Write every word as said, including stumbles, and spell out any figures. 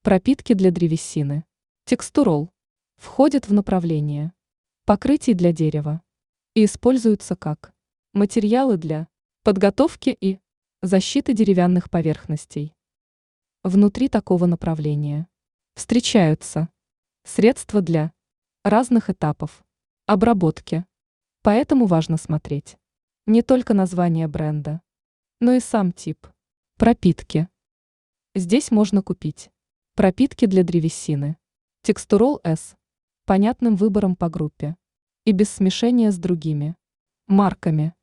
Пропитки для древесины. Текстурол. Входит в направление покрытий для дерева и используются как материалы для подготовки и защиты деревянных поверхностей. Внутри такого направления встречаются средства для разных этапов обработки, поэтому важно смотреть не только название бренда, но и сам тип пропитки. Здесь можно купить пропитки для древесины, текстурол S, понятным выбором по группе и без смешения с другими марками.